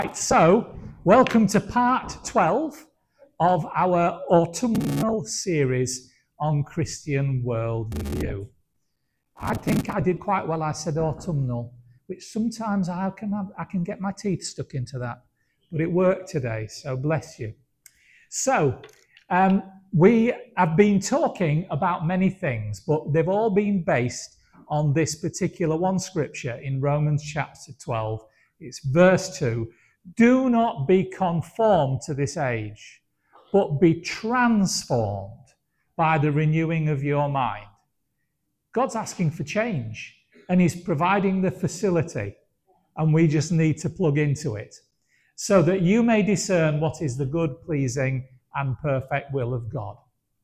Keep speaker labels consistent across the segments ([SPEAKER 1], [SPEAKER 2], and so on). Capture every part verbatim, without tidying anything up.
[SPEAKER 1] Right, so welcome to part twelve of our autumnal series on Christian worldview. I think I did quite well. I said autumnal, which sometimes I can have, I can get my teeth stuck into that, but it worked today, so bless you. So um, we have been talking about many things, but they've all been based on this particular one scripture in Romans chapter twelve. It's verse two. Do not be conformed to this age, but be transformed by the renewing of your mind. God's asking for change, and he's providing the facility, and we just need to plug into it so that you may discern what is the good, pleasing, and perfect will of God.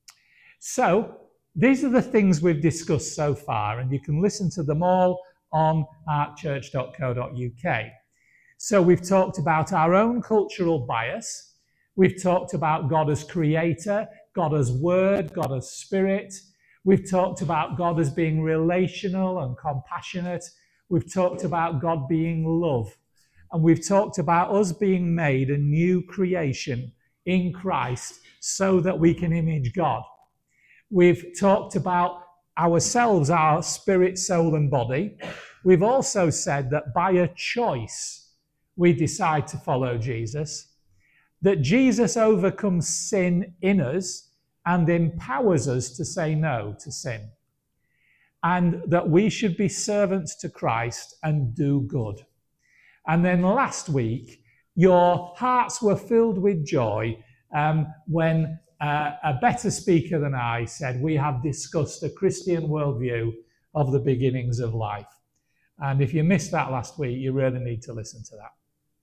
[SPEAKER 1] So these are the things we've discussed so far, and you can listen to them all on ark church dot co dot uk. So we've talked about our own cultural bias. We've talked about God as creator, God as word, God as spirit. We've talked about God as being relational and compassionate. We've talked about God being love. And we've talked about us being made a new creation in Christ so that we can image God. We've talked about ourselves, our spirit, soul, and body. We've also said that by a choice, we decide to follow Jesus, that Jesus overcomes sin in us and empowers us to say no to sin, and that we should be servants to Christ and do good. And then last week, your hearts were filled with joy um, when uh, a better speaker than I said, we have discussed a Christian worldview of the beginnings of life. And if you missed that last week, you really need to listen to that.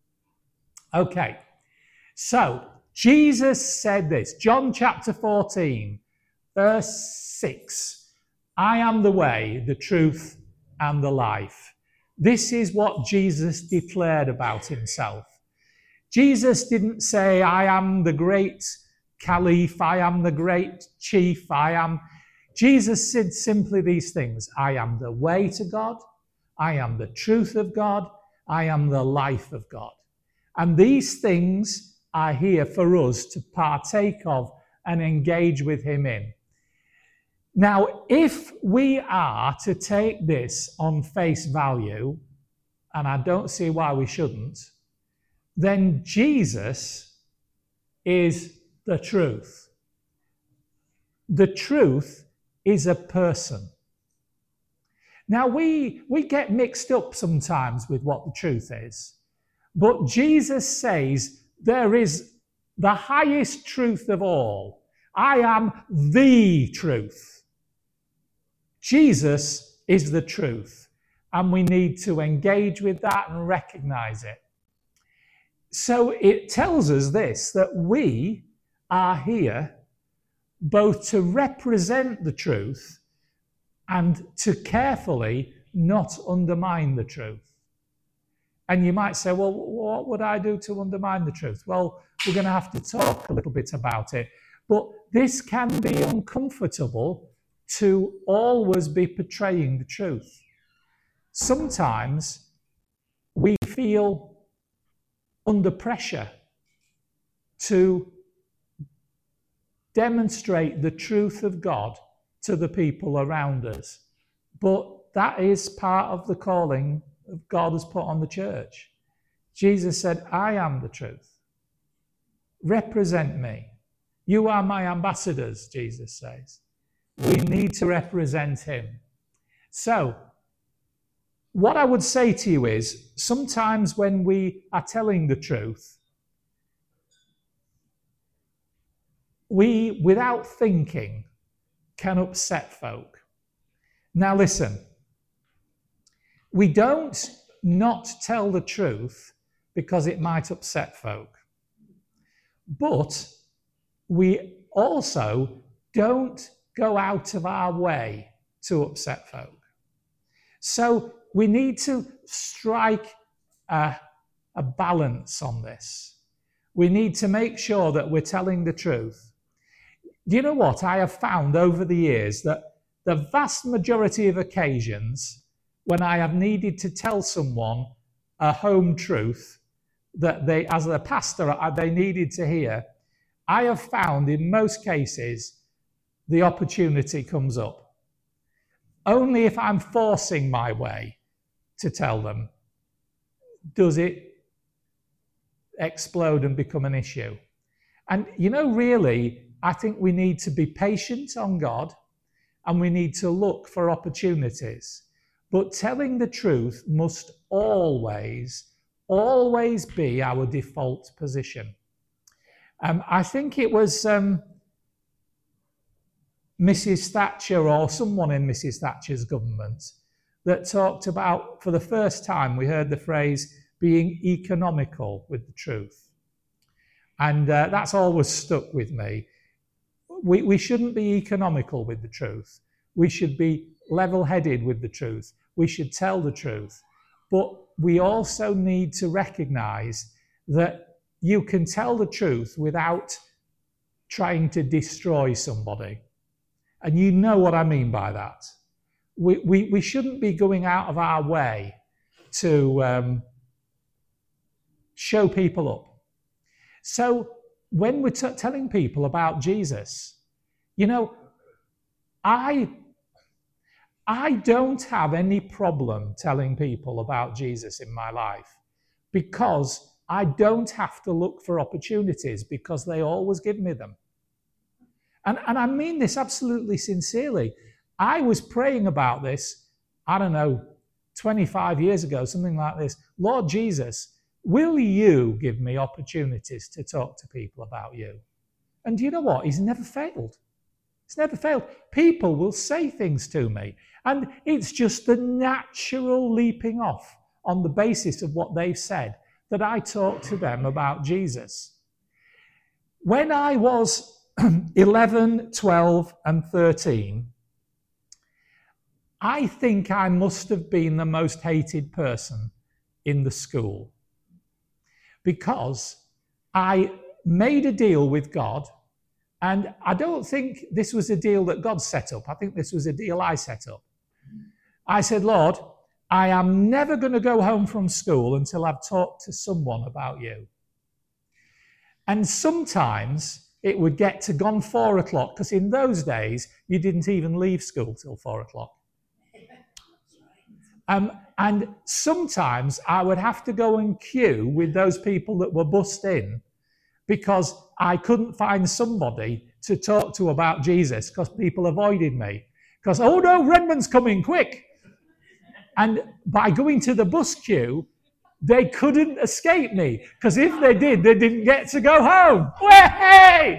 [SPEAKER 1] Okay, so Jesus said this, John chapter fourteen, verse six, I am the way, the truth, and the life. This is what Jesus declared about himself. Jesus didn't say, I am the great caliph, I am the great chief, I am... Jesus said simply these things, I am the way to God, I am the truth of God, I am the life of God. And these things are here for us to partake of and engage with him in. Now, if we are to take this on face value, and I don't see why we shouldn't, then Jesus is the truth. The truth is a person. Now, we, we get mixed up sometimes with what the truth is. But Jesus says there is the highest truth of all. I am the truth. Jesus is the truth. And we need to engage with that and recognize it. So it tells us this, that we are here both to represent the truth and to carefully not undermine the truth. And you might say, well, what would I do to undermine the truth? Well, we're going to have to talk a little bit about it. But this can be uncomfortable to always be portraying the truth. Sometimes we feel under pressure to demonstrate the truth of God to the people around us. But that is part of the calling God has put on the church. Jesus said, I am the truth. Represent me. You are my ambassadors, Jesus says. We need to represent him. So, what I would say to you is, sometimes when we are telling the truth, we, without thinking, can upset folk. Now listen, we don't not tell the truth because it might upset folk. But we also don't go out of our way to upset folk. So we need to strike a, a balance on this. We need to make sure that we're telling the truth. Do you know what? I have found over the years that the vast majority of occasions when I have needed to tell someone a home truth, that they, as a pastor, they needed to hear, I have found in most cases the opportunity comes up. Only if I'm forcing my way to tell them does it explode and become an issue. And you know, really, I think we need to be patient on God and we need to look for opportunities. But telling the truth must always, always be our default position. Um, I think it was um, Missus Thatcher or someone in Missus Thatcher's government that talked about, for the first time, we heard the phrase being economical with the truth. And uh, that's always stuck with me. We, we shouldn't be economical with the truth. We should be level-headed with the truth. We should tell the truth. But we also need to recognize that you can tell the truth without trying to destroy somebody. And you know what I mean by that. We, we, we shouldn't be going out of our way to um, show people up. So when we're t- telling people about Jesus, you know, I, I don't have any problem telling people about Jesus in my life because I don't have to look for opportunities because they always give me them. And, and I mean this absolutely sincerely. I was praying about this, I don't know, twenty-five years ago, something like this. Lord Jesus, will you give me opportunities to talk to people about you? And do you know what? He's never failed. He's never failed. People will say things to me, and it's just the natural leaping off on the basis of what they've said that I talk to them about Jesus. When I was eleven, twelve, and thirteen, I think I must have been the most hated person in the school because I made a deal with God, and I don't think this was a deal that God set up. I think this was a deal I set up. I said, Lord, I am never going to go home from school until I've talked to someone about you. And sometimes it would get to gone four o'clock, because in those days, you didn't even leave school till four o'clock. Um, and sometimes I would have to go and queue with those people that were bussed in because I couldn't find somebody to talk to about Jesus because people avoided me. Because, oh no, Redmond's coming, quick. And by going to the bus queue, they couldn't escape me, because if they did, they didn't get to go home. Way!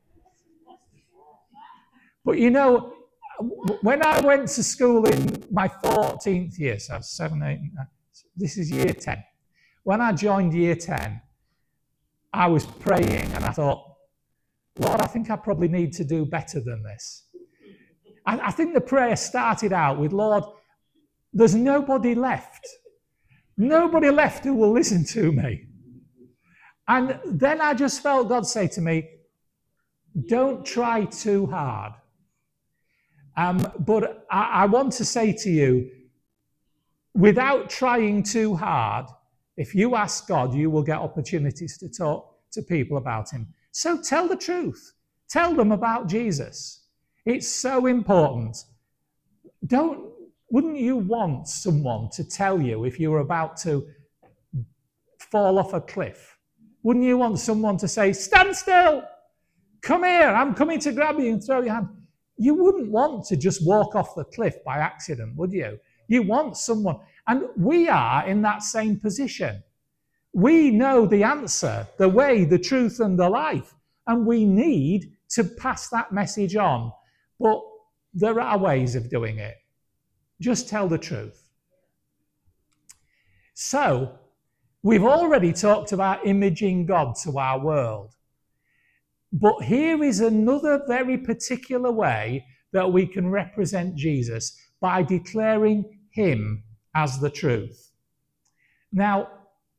[SPEAKER 1] But you know, when I went to school in my fourteenth year, so seven, eight, nine, this is year ten. When I joined year ten, I was praying and I thought, Lord, I think I probably need to do better than this. I, I think the prayer started out with, Lord, there's nobody left. Nobody left who will listen to me. And then I just felt God say to me, don't try too hard. Um, but I, I want to say to you, without trying too hard, if you ask God, you will get opportunities to talk to people about him. So tell the truth. Tell them about Jesus. It's so important. Don't, wouldn't you want someone to tell you if you were about to fall off a cliff? Wouldn't you want someone to say, stand still, come here, I'm coming to grab you and throw your hand? You wouldn't want to just walk off the cliff by accident, would you? You want someone. And we are in that same position. We know the answer, the way, the truth, and the life. And we need to pass that message on. But there are ways of doing it. Just tell the truth. So, we've already talked about imaging God to our world. But here is another very particular way that we can represent Jesus, by declaring him as the truth. Now,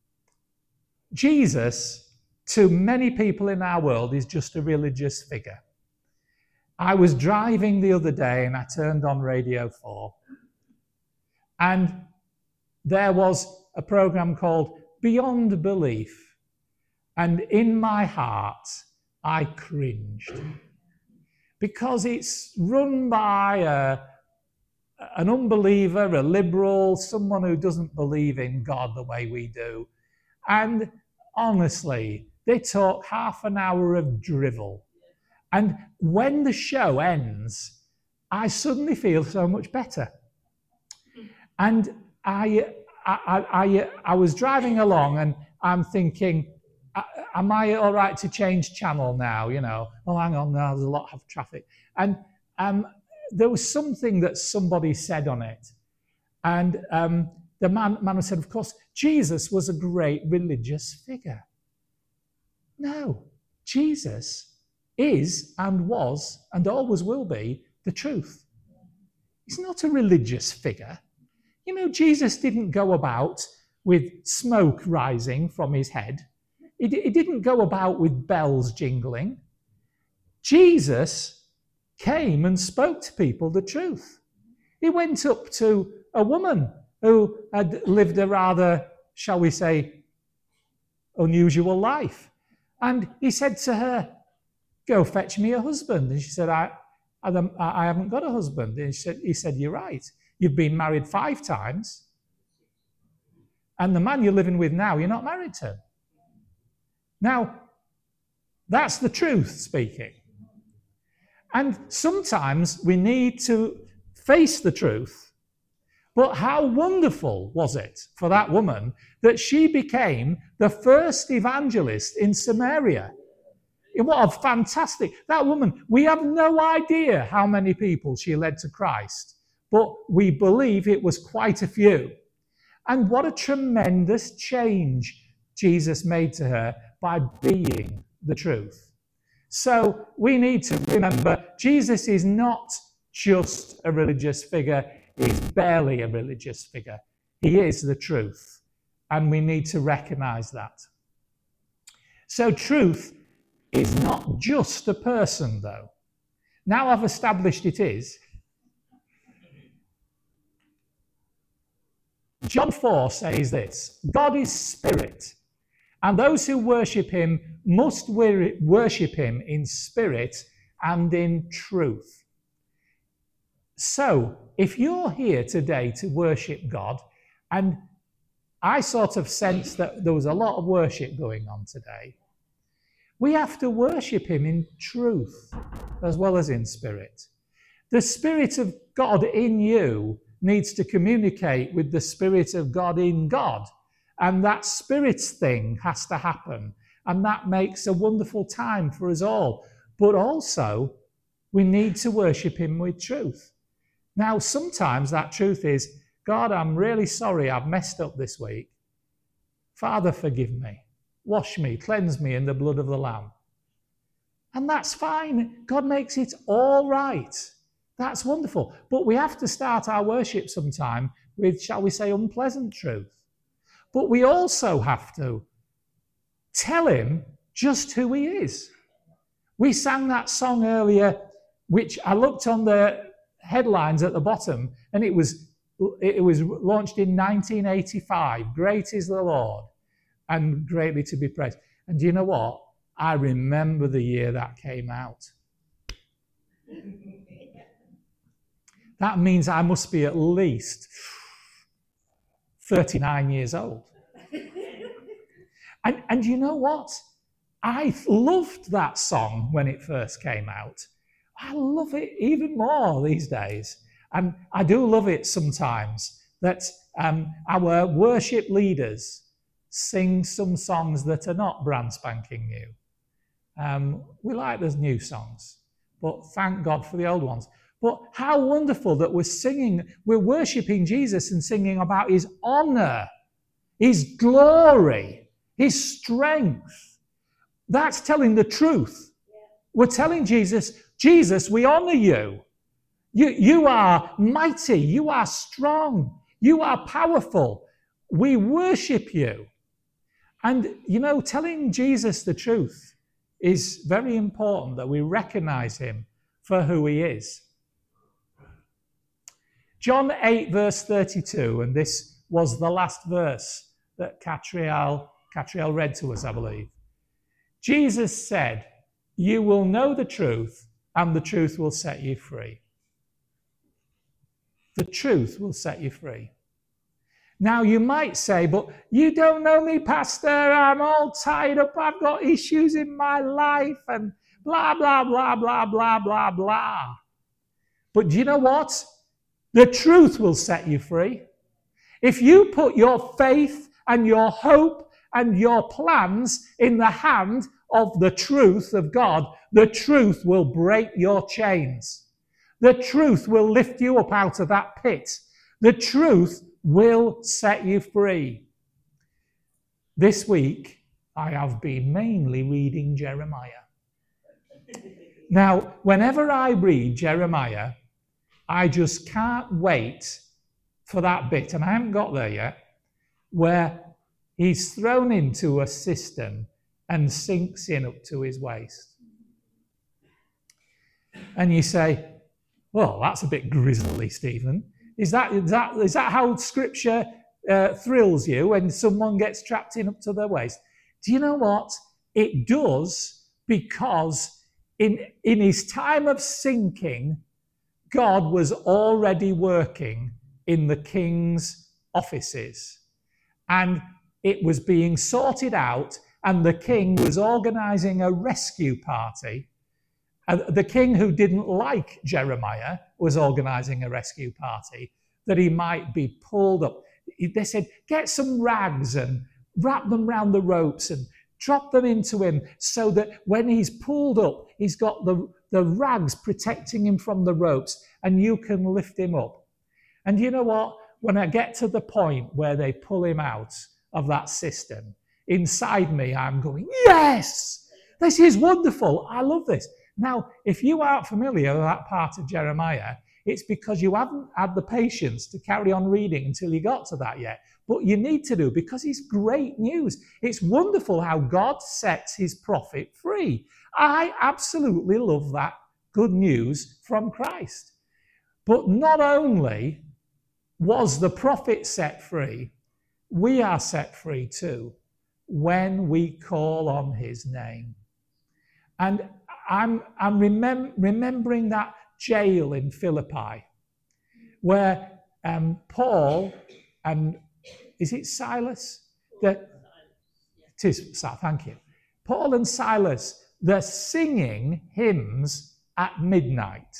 [SPEAKER 1] Jesus, to many people in our world, is just a religious figure. I was driving the other day and I turned on Radio four, and there was a program called beyond belief. And in my heart, I cringed. Because it's run by a, an unbeliever, a liberal, someone who doesn't believe in God the way we do. And honestly, they talk half an hour of drivel. And when the show ends, I suddenly feel so much better. And I, I, I, I was driving along and I'm thinking, am I all right to change channel now? You know, oh, hang on, now there's a lot of traffic. And um, there was something that somebody said on it. And um, the man, man said, of course, Jesus was a great religious figure. No, Jesus is and was and always will be the truth. He's not a religious figure. You know, Jesus didn't go about with smoke rising from his head. He, he didn't go about with bells jingling. Jesus came and spoke to people the truth. He went up to a woman who had lived a rather, shall we say, unusual life. And he said to her, go fetch me a husband. And she said, I, I, I haven't got a husband. And he said, he said, you're right. You've been married five times. And the man you're living with now, you're not married to. Now, that's the truth speaking. And sometimes we need to face the truth. But how wonderful was it for that woman that she became the first evangelist in Samaria? What a fantastic, that woman, we have no idea how many people she led to Christ, but we believe it was quite a few. And what a tremendous change Jesus made to her by being the truth. So we need to remember, Jesus is not just a religious figure. He's barely a religious figure. He is the truth. And we need to recognize that. So truth is not just a person, though. Now I've established it is. John four says this, God is spirit, and those who worship him must worship him in spirit and in truth. So, if you're here today to worship God, and I sort of sense that there was a lot of worship going on today, we have to worship him in truth as well as in spirit. The Spirit of God in you needs to communicate with the Spirit of God in God. And that spirit thing has to happen. And that makes a wonderful time for us all. But also, we need to worship him with truth. Now, sometimes that truth is, God, I'm really sorry I've messed up this week. Father, forgive me. Wash me, cleanse me in the blood of the Lamb. And that's fine. God makes it all right. That's wonderful. But we have to start our worship sometime with, shall we say, unpleasant truth. But we also have to tell him just who he is. We sang that song earlier, which I looked on the headlines at the bottom, and it was it was launched in nineteen eighty-five. Great is the Lord, and greatly to be praised. And do you know what? I remember the year that came out. That means I must be at least thirty-nine years old. And, and you know what? I loved that song when it first came out. I love it even more these days. And I do love it sometimes that um, our worship leaders sing some songs that are not brand spanking new. Um, we like those new songs, but thank God for the old ones. But how wonderful that we're singing, we're worshipping Jesus and singing about his honor, his glory, his strength. That's telling the truth. We're telling Jesus, Jesus, we honor you. You, you are mighty. You are strong. You are powerful. We worship you. And, you know, telling Jesus the truth is very important, that we recognize him for who he is. John eight, verse thirty-two, and this was the last verse that Catriel, Catriel read to us, I believe. Jesus said, "You will know the truth, and the truth will set you free." The truth will set you free. Now, you might say, "But you don't know me, Pastor. I'm all tied up. I've got issues in my life and blah, blah, blah, blah, blah, blah, blah." But do you know what? The truth will set you free. If you put your faith and your hope and your plans in the hand of the truth of God, the truth will break your chains. The truth will lift you up out of that pit. The truth will set you free. This week, I have been mainly reading Jeremiah. Now, whenever I read Jeremiah, I just can't wait for that bit, and I haven't got there yet, where he's thrown into a cistern and sinks in up to his waist. And you say, "Well, that's a bit grisly, Stephen. Is that, is that, is that how Scripture uh, thrills you when someone gets trapped in up to their waist?" Do you know what? It does, because in, in his time of sinking, God was already working in the king's offices. And it was being sorted out, and the king was organising a rescue party. Uh, the king, who didn't like Jeremiah, was organising a rescue party that he might be pulled up. They said, "Get some rags and wrap them round the ropes and drop them into him, so that when he's pulled up, he's got the, the rags protecting him from the ropes, and you can lift him up." And you know what? When I get to the point where they pull him out of that cistern, inside me, I'm going, "Yes! This is wonderful. I love this." Now, if you aren't familiar with that part of Jeremiah, it's because you haven't had the patience to carry on reading until you got to that yet. But you need to do, because it's great news. It's wonderful how God sets his prophet free. I absolutely love that good news from Christ. But not only was the prophet set free, we are set free too when we call on his name. And I'm, I'm remem- remembering that jail in Philippi, where um, Paul and, is it Silas? That, it is, thank you. Paul and Silas, they're singing hymns at midnight.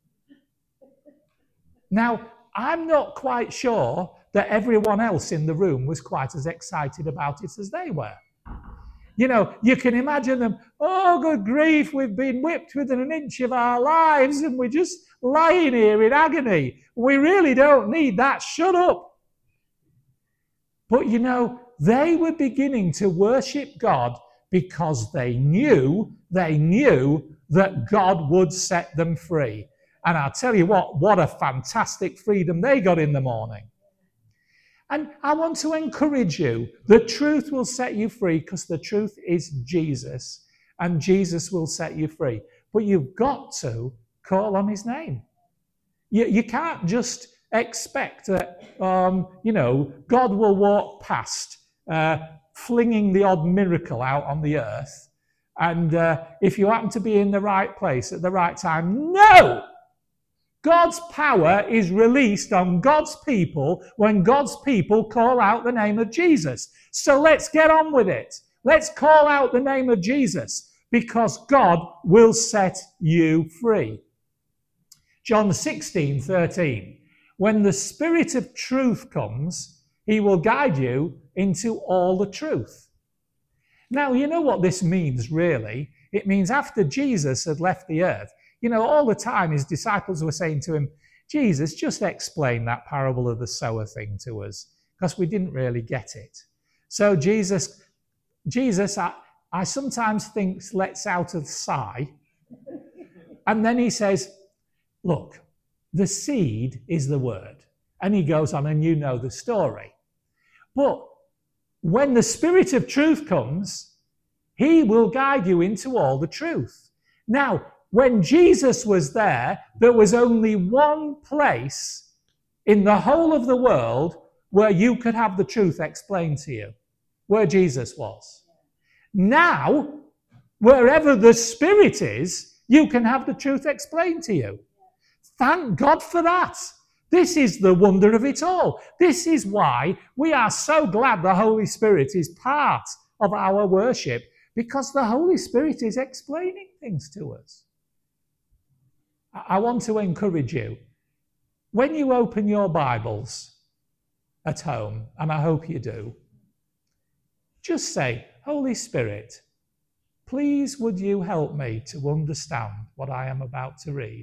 [SPEAKER 1] Now, I'm not quite sure that everyone else in the room was quite as excited about it as they were. You know, you can imagine them, "Oh, good grief, we've been whipped within an inch of our lives and we're just lying here in agony. We really don't need that. Shut up." But you know, they were beginning to worship God because they knew, they knew that God would set them free. And I'll tell you what, what a fantastic freedom they got in the morning. And I want to encourage you. The truth will set you free, because the truth is Jesus, and Jesus will set you free. But you've got to call on his name. You, you can't just expect that, um, you know, God will walk past, uh, flinging the odd miracle out on the earth. And uh, if you happen to be in the right place at the right time, no! God's power is released on God's people when God's people call out the name of Jesus. So let's get on with it. Let's call out the name of Jesus, because God will set you free. John sixteen thirteen. When the Spirit of truth comes, he will guide you into all the truth. Now, you know what this means, really? It means after Jesus had left the earth, you know, all the time his disciples were saying to him, "Jesus, just explain that parable of the sower thing to us, because we didn't really get it." So Jesus, Jesus, I, I sometimes think, lets out a sigh. And then he says, "Look, the seed is the word." And he goes on, and you know the story. But when the Spirit of truth comes, he will guide you into all the truth. Now, when Jesus was there, there was only one place in the whole of the world where you could have the truth explained to you, where Jesus was. Now, wherever the Spirit is, you can have the truth explained to you. Thank God for that. This is the wonder of it all. This is why we are so glad the Holy Spirit is part of our worship, because the Holy Spirit is explaining things to us. I want to encourage you, when you open your Bibles at home, and I hope you do, just say, Holy Spirit, please would you help me to understand what I am about to read?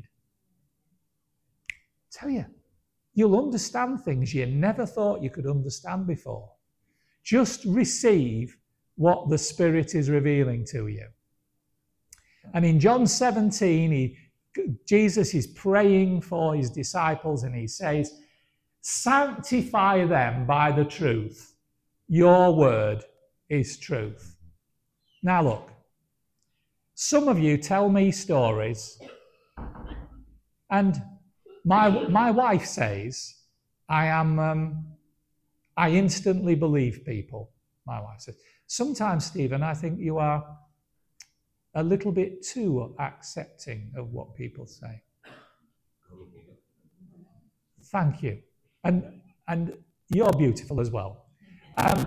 [SPEAKER 1] I tell you, you'll understand things you never thought you could understand before. Just receive what the Spirit is revealing to you. And in John seventeen, he, Jesus is praying for his disciples and he says, sanctify them by the truth. Your word is truth. Now look, some of you tell me stories, and my my wife says I am um, I instantly believe people. My wife says sometimes, Stephen, I think you are a little bit too accepting of what people say. Thank you, and and you're beautiful as well. Um,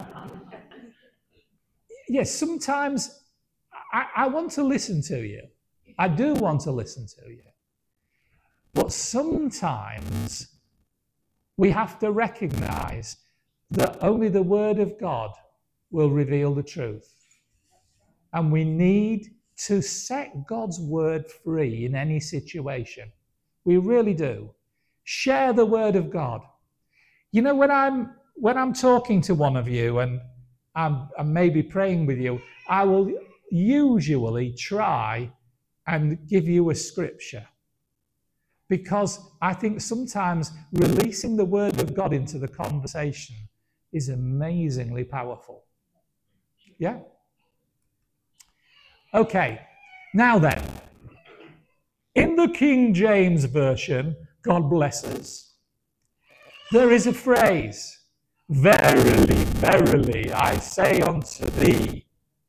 [SPEAKER 1] yes, sometimes I, I want to listen to you. I do want to listen to you. But sometimes we have to recognize that only the Word of God will reveal the truth. And we need to set God's Word free in any situation. We really do. Share the Word of God. You know, when I'm when I'm talking to one of you and I'm, I'm maybe praying with you, I will usually try and give you a scripture. Because I think sometimes releasing the Word of God into the conversation is amazingly powerful. Yeah? Okay, now then, in the King James Version, God bless us, there is a phrase, verily, verily, I say unto thee.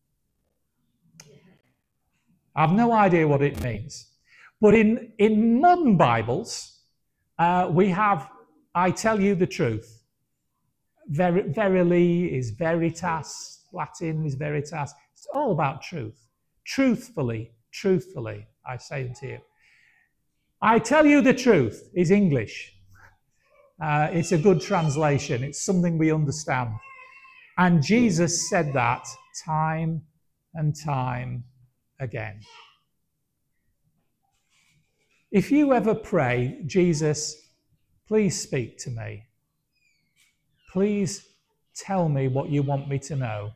[SPEAKER 1] I've no idea what it means. But in, in modern Bibles, uh, we have, I tell you the truth. Ver, verily is veritas, Latin is veritas. It's all about truth. Truthfully, truthfully, I say unto you. I tell you the truth is English. Uh, it's a good translation. It's something we understand. And Jesus said that time and time again. If you ever pray, Jesus, please speak to me. Please tell me what you want me to know.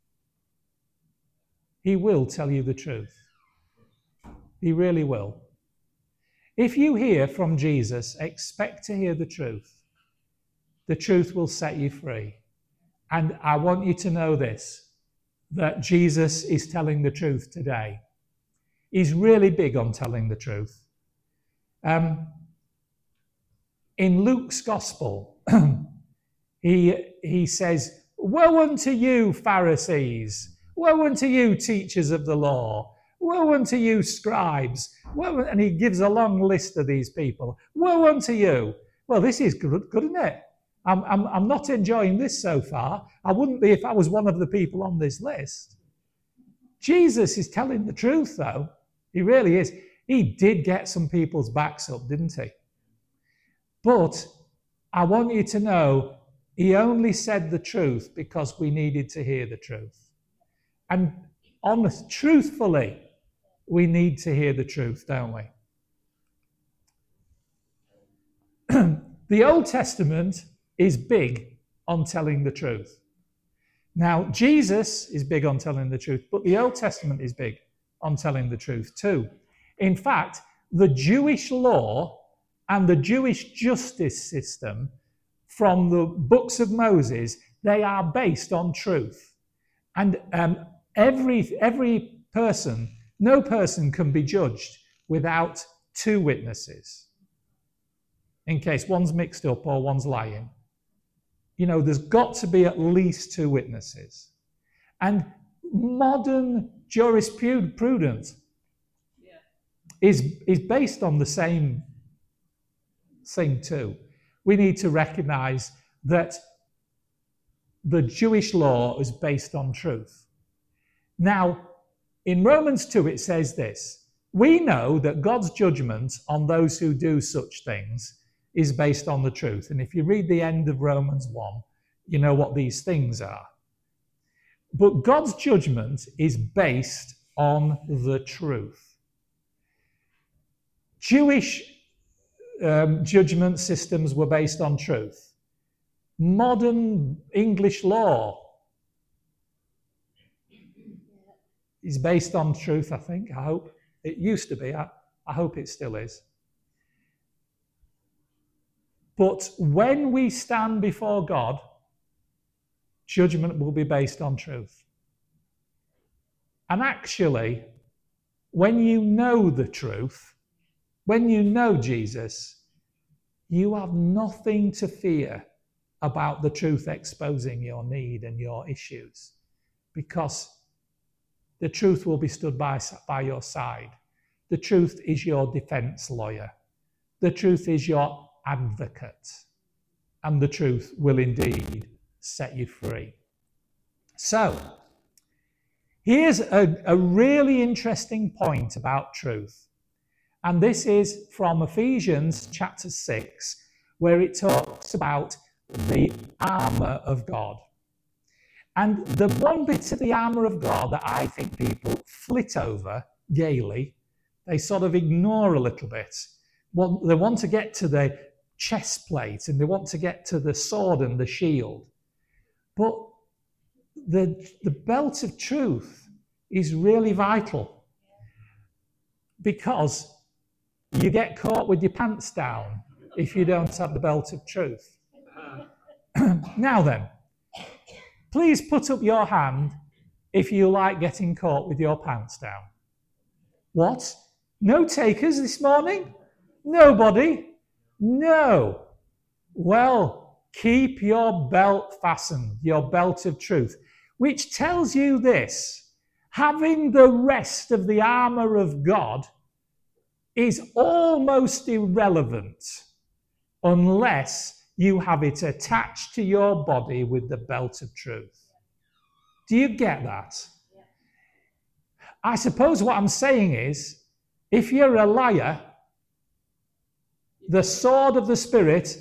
[SPEAKER 1] He will tell you the truth. He really will. If you hear from Jesus, expect to hear the truth. The truth will set you free. And I want you to know this, that Jesus is telling the truth today. He's really big on telling the truth. Um, in Luke's Gospel, he, he says, woe unto you, Pharisees! Woe unto you, teachers of the law! Woe unto you, scribes! Woe, and he gives a long list of these people. Woe unto you! Well, this is good, good isn't it? I'm, I'm, I'm not enjoying this so far. I wouldn't be if I was one of the people on this list. Jesus is telling the truth, though. He really is. He did get some people's backs up, didn't he? But I want you to know, he only said the truth because we needed to hear the truth. And honest, truthfully, we need to hear the truth, don't we? The Old Testament is big on telling the truth. Now, Jesus is big on telling the truth, but the Old Testament is big on telling the truth too. In fact, the Jewish law and the Jewish justice system from the books of Moses, they are based on truth. And um, every, every person, no person can be judged without two witnesses, in case one's mixed up or one's lying. you know, there's got to be at least two witnesses. And modern jurisprudence yeah. is, is based on the same thing too. We need to recognize that the Jewish law is based on truth. Now, in Romans two, it says this: we know that God's judgment on those who do such things is based on the truth. And if you read the end of Romans one, you know what these things are. But God's judgment is based on the truth. Jewish um, judgment systems were based on truth. Modern English law is based on truth, I think, I hope. It used to be. I, I hope it still is. But when we stand before God, judgment will be based on truth. And actually, when you know the truth, when you know Jesus, you have nothing to fear about the truth exposing your need and your issues, because the truth will be stood by, by your side. The truth is your defense lawyer. The truth is your advocate. And the truth will indeed set you free. So, here's a, a really interesting point about truth. And this is from Ephesians chapter six, where it talks about the armour of God. And the one bit of the armour of God that I think people flit over gaily, they sort of ignore a little bit. Well, they want to get to the chest plate and they want to get to the sword and the shield. But the, the belt of truth is really vital, because you get caught with your pants down if you don't have the belt of truth. Now then, please put up your hand if you like getting caught with your pants down. What? No takers this morning? Nobody? No. Well, keep your belt fastened, your belt of truth, which tells you this: having the rest of the armour of God is almost irrelevant unless you have it attached to your body with the belt of truth. Do you get that? Yeah. I suppose what I'm saying is, if you're a liar, the sword of the Spirit,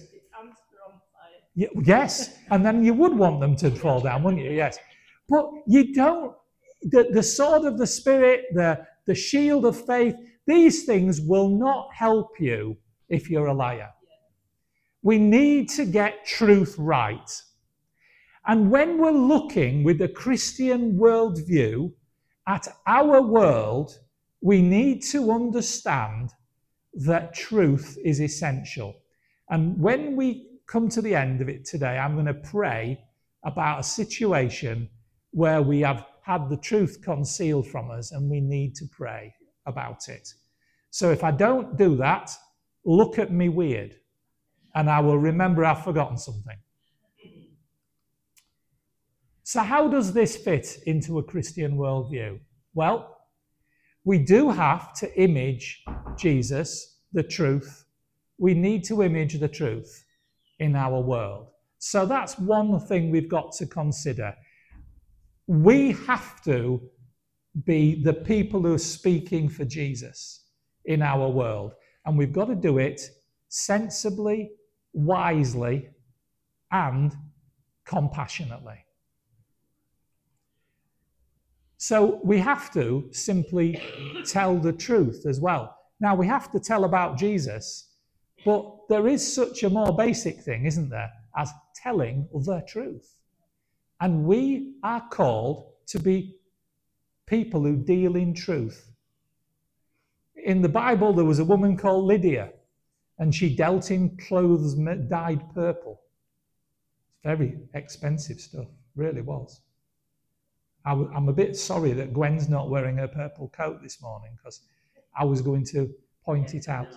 [SPEAKER 1] yes, and then you would want them to fall down, wouldn't you? Yes. But you don't, the, the sword of the Spirit, the, the shield of faith, these things will not help you if you're a liar. We need to get truth right. And when we're looking with a Christian worldview at our world, we need to understand that truth is essential. And when we come to the end of it today, I'm going to pray about a situation where we have had the truth concealed from us and we need to pray about it. So if I don't do that, look at me weird, and I will remember I've forgotten something. So how does this fit into a Christian worldview? Well, we do have to image Jesus, the truth. We need to image the truth in our world. So that's one thing we've got to consider. We have to be the people who are speaking for Jesus in our world. And we've got to do it sensibly, wisely, and compassionately. So we have to simply tell the truth as well. Now, we have to tell about Jesus, but there is such a more basic thing, isn't there, as telling the truth. And we are called to be people who deal in truth. In the Bible, there was a woman called Lydia, and she dealt in clothes dyed purple. Very expensive stuff, really was. I'm a bit sorry that Gwen's not wearing her purple coat this morning, because I was going to point it out.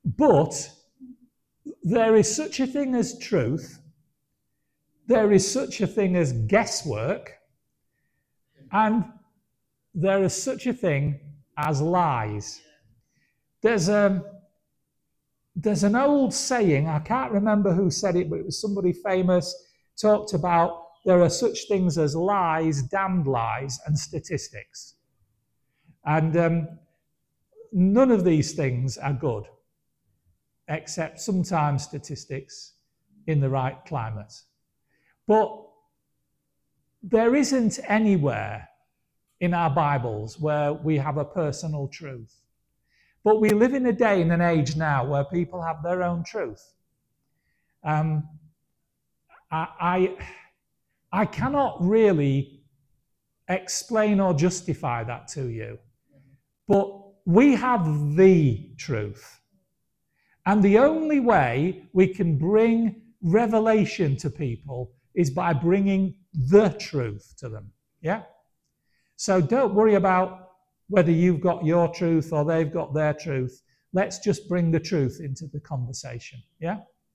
[SPEAKER 1] But there is such a thing as truth. There is such a thing as guesswork. And there is such a thing as lies. There's a, there's an old saying, I can't remember who said it, but it was somebody famous, talked about there are such things as lies, damned lies, and statistics. And um, none of these things are good, except sometimes statistics in the right climate. But there isn't anywhere in our Bibles where we have a personal truth. But we live in a day and an age now where people have their own truth. Um, I, I, I cannot really explain or justify that to you. But we have the truth. And the only way we can bring revelation to people is by bringing the truth to them. Yeah? So don't worry about whether you've got your truth or they've got their truth. Let's just bring the truth into the conversation. Yeah?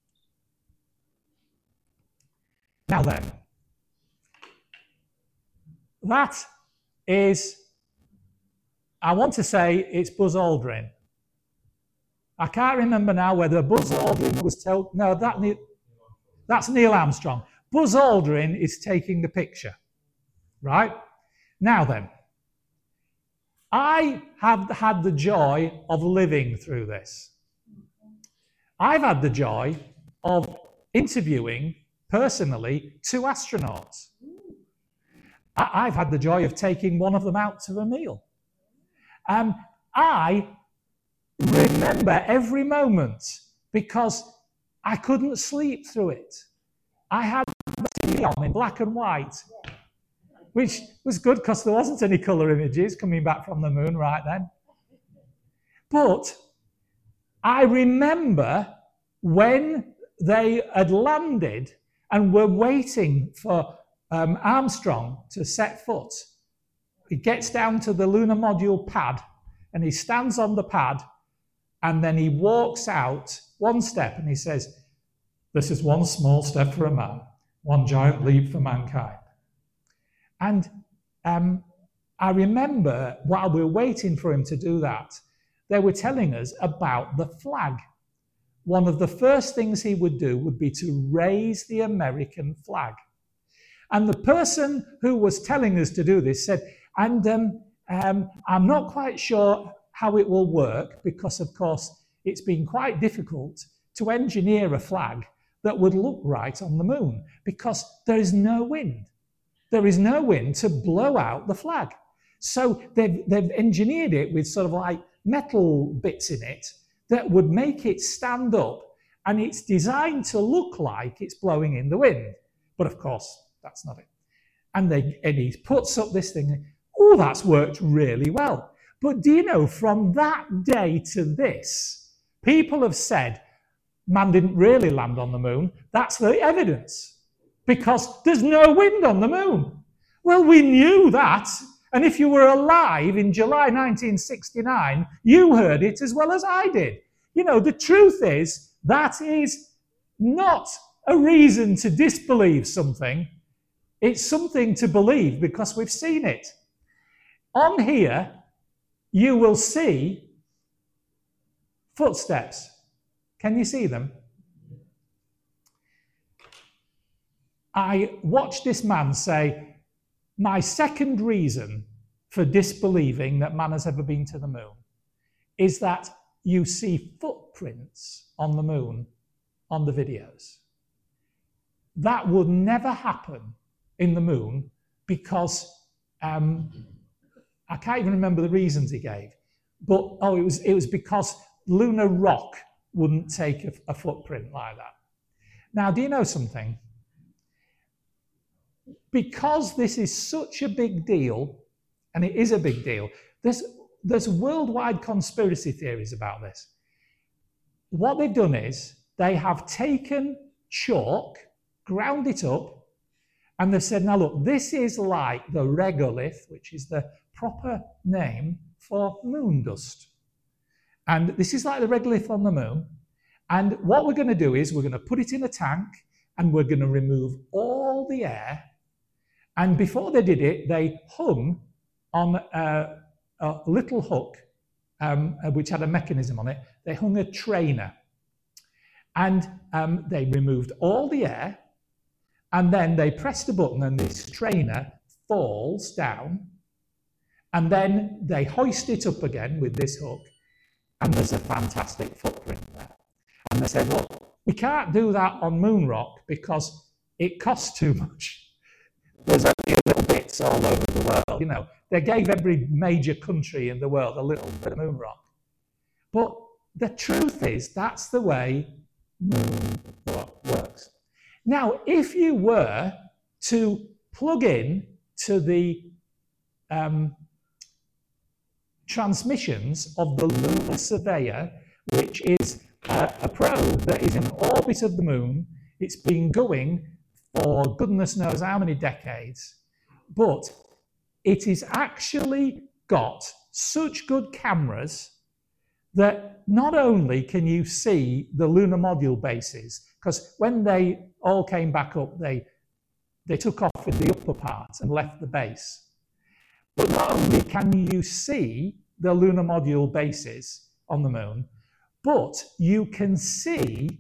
[SPEAKER 1] Now then, that is, I want to say it's Buzz Aldrin. I can't remember now whether Buzz Aldrin was told, no, that that's Neil Armstrong. Buzz Aldrin is taking the picture, right? Now then, I have had the joy of living through this. I've had the joy of interviewing, personally, two astronauts. I've had the joy of taking one of them out to a meal. Um, I remember every moment because I couldn't sleep through it. I had the T V on in black and white, which was good because there wasn't any colour images coming back from the moon right then. But I remember when they had landed and were waiting for um, Armstrong to set foot. He gets down to the lunar module pad and he stands on the pad and then he walks out one step and he says, "This is one small step for a man, one giant leap for mankind." And um, I remember while we were waiting for him to do that, they were telling us about the flag. One of the first things he would do would be to raise the American flag. And the person who was telling us to do this said, and um, um, I'm not quite sure how it will work because, of course, it's been quite difficult to engineer a flag that would look right on the moon because there is no wind. There is no wind to blow out the flag. So they've, they've engineered it with sort of like metal bits in it that would make it stand up, and it's designed to look like it's blowing in the wind. But of course, that's not it. And, they, and he puts up this thing, oh, that's worked really well. But do you know, from that day to this, people have said, man didn't really land on the moon. That's the evidence. Because there's no wind on the moon. Well, we knew that. And if you were alive in July nineteen sixty-nine, you heard it as well as I did. You know, the truth is, that is not a reason to disbelieve something. It's something to believe because we've seen it. On here, you will see footsteps. Can you see them? I watched this man say, my second reason for disbelieving that man has ever been to the moon is that you see footprints on the moon on the videos. That would never happen in the moon because um, I can't even remember the reasons he gave. But, oh, it was, it was because lunar rock wouldn't take a, a footprint like that. Now, do you know something? Because this is such a big deal, and it is a big deal, there's, there's worldwide conspiracy theories about this. What they've done is they have taken chalk, ground it up, and they've said, now look, this is like the regolith, which is the proper name for moon dust. And this is like the regolith on the moon. And what we're going to do is we're going to put it in a tank and we're going to remove all the air. And before they did it, they hung on a, a little hook, um, which had a mechanism on it. They hung a trainer. And um, they removed all the air. And then they pressed a button and this trainer falls down. And then they hoist it up again with this hook. And there's a fantastic footprint there. And they said, look, we can't do that on moon rock because it costs too much. There's only little bits all over the world. You know, they gave every major country in the world a little bit of moon rock. But the truth is, that's the way moon rock works. Now, if you were to plug in to the um, transmissions of the Lunar Surveyor, which is uh, a probe that is in orbit of the moon, it's been going for goodness knows how many decades, but it is actually got such good cameras that not only can you see the lunar module bases, because when they all came back up, they, they took off with the upper part and left the base. But not only can you see the lunar module bases on the moon, but you can see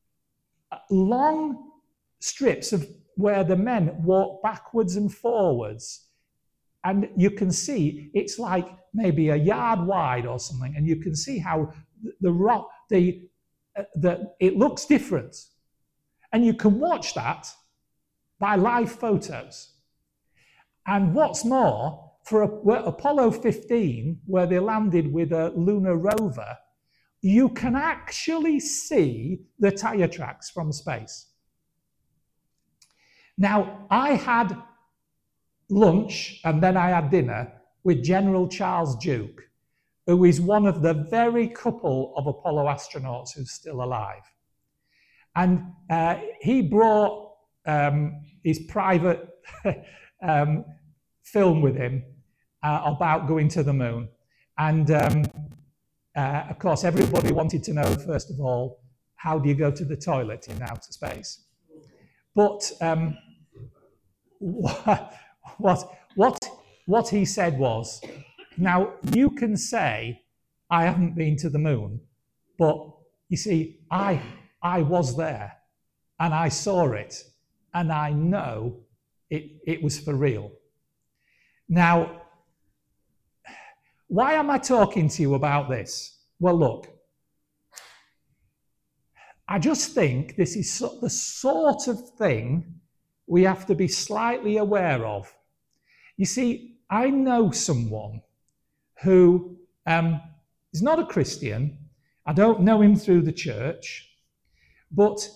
[SPEAKER 1] long strips of where the men walk backwards and forwards. And you can see it's like maybe a yard wide or something, and you can see how the rock, the, uh, the, it looks different. And you can watch that by live photos. And what's more, for a, Apollo fifteen, where they landed with a lunar rover, you can actually see the tire tracks from space. Now, I had lunch and then I had dinner with General Charles Duke, who is one of the very couple of Apollo astronauts who's still alive. And uh, he brought um, his private um, film with him uh, about going to the moon. And um, uh, of course, everybody wanted to know, first of all, how do you go to the toilet in outer space? But um, what, what, what he said was, now you can say, I haven't been to the moon, but you see, I, I was there and I saw it and I know it, it was for real. Now, why am I talking to you about this? Well, look, I just think this is the sort of thing we have to be slightly aware of. You see, I know someone who um, is not a Christian. I don't know him through the church, but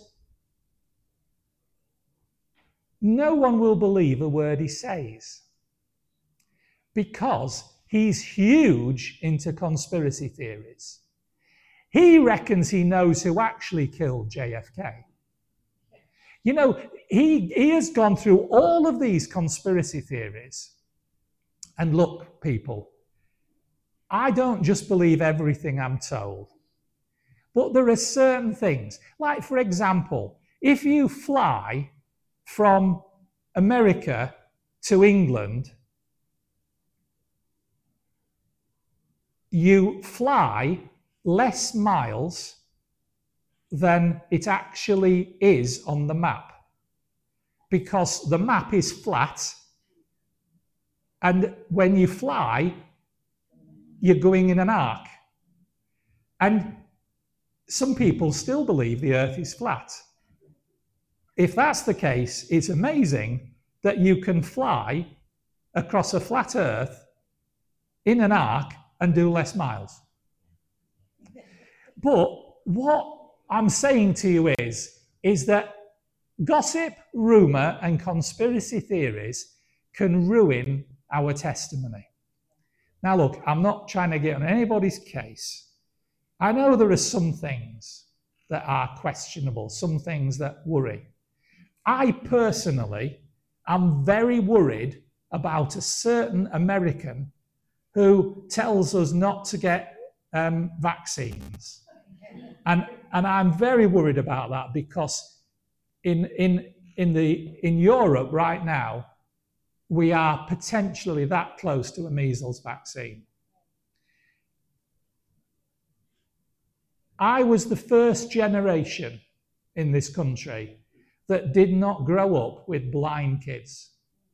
[SPEAKER 1] no one will believe a word he says because he's huge into conspiracy theories. He reckons he knows who actually killed J F K. You know, he, he has gone through all of these conspiracy theories. And look, people, I don't just believe everything I'm told. But there are certain things, like, for example, if you fly from America to England, you fly less miles than it actually is on the map, because the map is flat, and when you fly, you're going in an arc. And some people still believe the Earth is flat. If that's the case, it's amazing that you can fly across a flat Earth in an arc and do less miles. But what I'm saying to you is, is that gossip, rumour, and conspiracy theories can ruin our testimony. Now look, I'm not trying to get on anybody's case. I know there are some things that are questionable, some things that worry. I personally am very worried about a certain American who tells us not to get um, vaccines. And, and I'm very worried about that because in, in, in, the, in Europe right now, we are potentially that close to a measles vaccine. I was the first generation in this country that did not grow up with blind kids.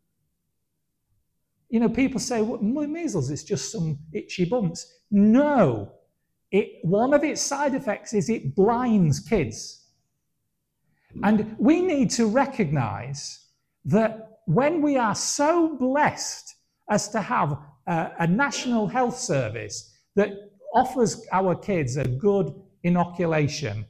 [SPEAKER 1] You know, people say, well, measles, it's just some itchy bumps. No, it, one of its side effects is it blinds kids. And we need to recognize that when we are so blessed as to have a, a national health service that offers our kids a good inoculation,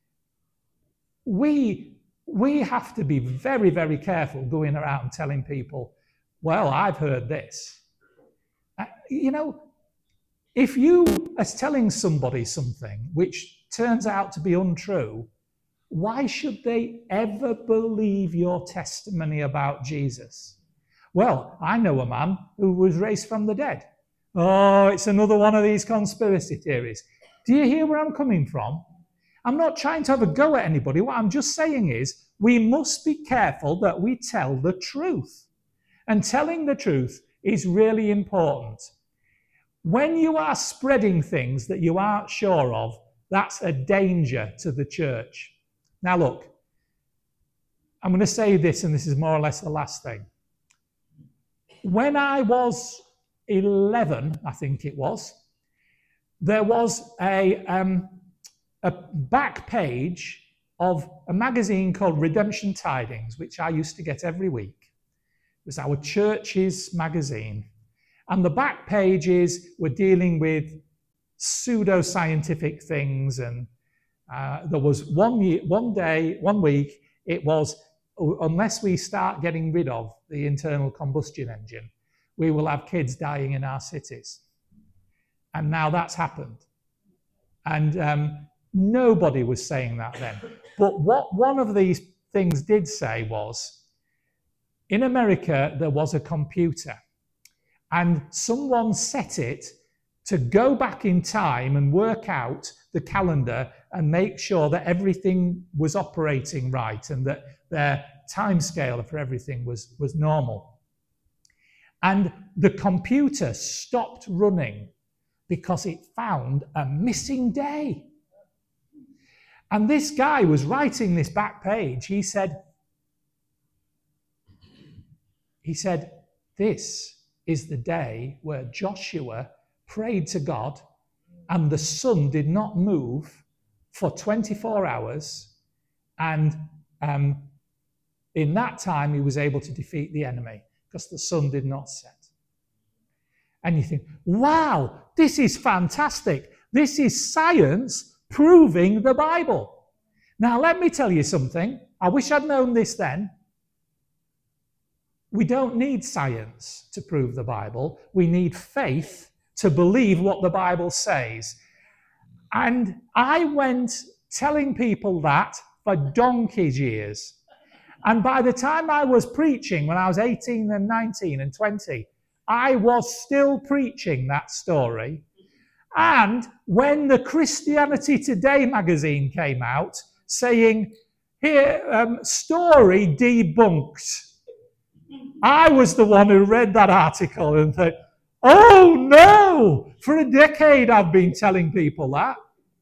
[SPEAKER 1] we, we have to be very, very careful going around telling people, well, I've heard this. Uh, you know, if you are telling somebody something which turns out to be untrue, why should they ever believe your testimony about Jesus? Well, I know a man who was raised from the dead. Oh, it's another one of these conspiracy theories. Do you hear where I'm coming from? I'm not trying to have a go at anybody. What I'm just saying is we must be careful that we tell the truth. And telling the truth is really important. When you are spreading things that you aren't sure of, that's a danger to the church. Now look, I'm going to say this, and this is more or less the last thing. When I was eleven, I think it was, there was a, um, a back page of a magazine called Redemption Tidings, which I used to get every week. It was our church's magazine. And the back pages were dealing with pseudo-scientific things. And uh, there was one, year, one day, one week, it was, unless we start getting rid of the internal combustion engine, we will have kids dying in our cities. And now that's happened. And um, nobody was saying that then. But what one of these things did say was, in America, there was a computer, and someone set it to go back in time and work out the calendar and make sure that everything was operating right and that their time scale for everything was, was normal. And the computer stopped running because it found a missing day. And this guy was writing this back page. He said, he said, this is the day where Joshua prayed to God and the sun did not move for twenty-four hours. And um, in that time, he was able to defeat the enemy because the sun did not set. And you think, wow, this is fantastic. This is science proving the Bible. Now, let me tell you something. I wish I'd known this then. We don't need science to prove the Bible. We need faith to believe what the Bible says. And I went telling people that for donkey's years. And by the time I was preaching, when I was eighteen and nineteen and twenty, I was still preaching that story. And when the Christianity Today magazine came out saying, here, um, story debunked, I was the one who read that article and thought, oh no, for a decade I've been telling people that.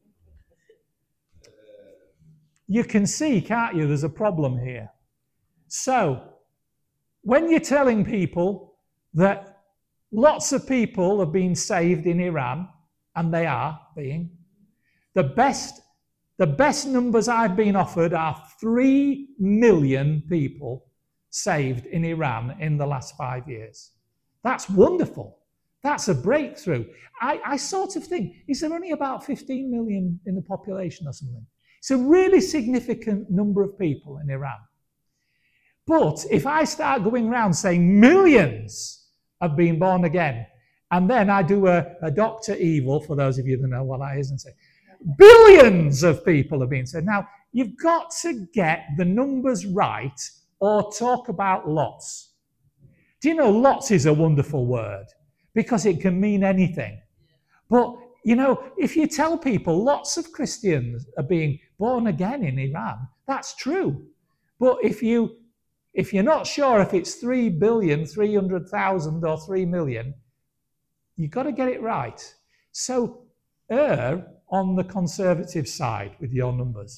[SPEAKER 1] You can see, can't you, there's a problem here. So, when you're telling people that lots of people have been saved in Iran, and they are being, the best, the best numbers I've been offered are three million people saved in Iran in the last five years. That's wonderful. That's a breakthrough. I, I sort of think, is there only about fifteen million in the population or something? It's a really significant number of people in Iran. But if I start going around saying millions have been born again, and then I do a, a Doctor Evil, for those of you that know what that is, and say, billions of people have been saved. Now, you've got to get the numbers right or talk about lots. Do you know lots is a wonderful word because it can mean anything. But You know, if you tell people lots of Christians are being born again in Iran, that's true. But if you if you're not sure if it's three billion, three hundred thousand or three million, you've got to get it right. So err on the conservative side with your numbers.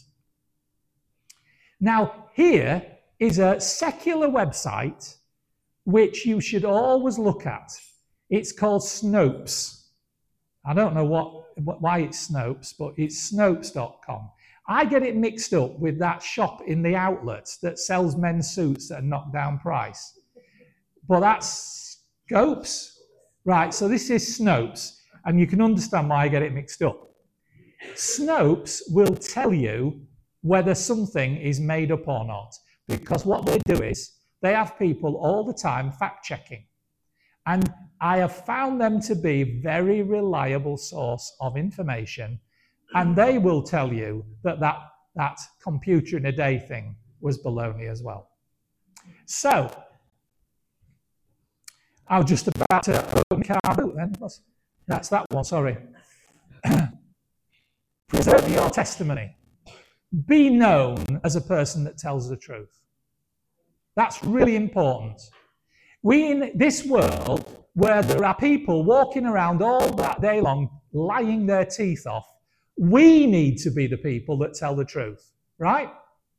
[SPEAKER 1] Now, here is a secular website which you should always look at. It's called Snopes. I don't know what, why it's Snopes, but it's Snopes dot com. I get it mixed up with that shop in the outlets that sells men's suits at a knockdown price. But that's Scopes. Right, so this is Snopes, and you can understand why I get it mixed up. Snopes will tell you whether something is made up or not, because what they do is they have people all the time fact-checking. And I have found them to be a very reliable source of information, and they will tell you that that, that computer in a day thing was baloney as well. So, I was just about to open car boot then. That's that one, sorry. Preserve your testimony. Be known as a person that tells the truth. That's really important. We in this world where there are people walking around all that day long lying their teeth off, we need to be the people that tell the truth, right?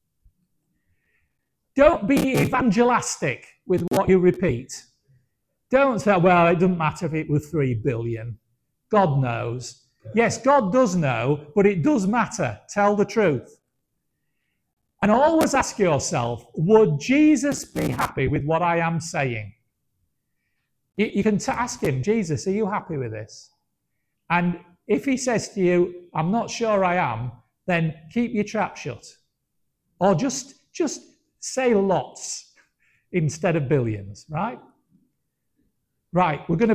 [SPEAKER 1] Don't be evangelistic with what you repeat. Don't say, well, it doesn't matter if it was three billion. God knows. Yes, God does know, but it does matter. Tell the truth. And always ask yourself, would Jesus be happy with what I am saying? You, you can t- ask him, Jesus, are you happy with this? And if he says to you, I'm not sure I am, then keep your trap shut. Or just, just say lots instead of billions, right? Right, we're going to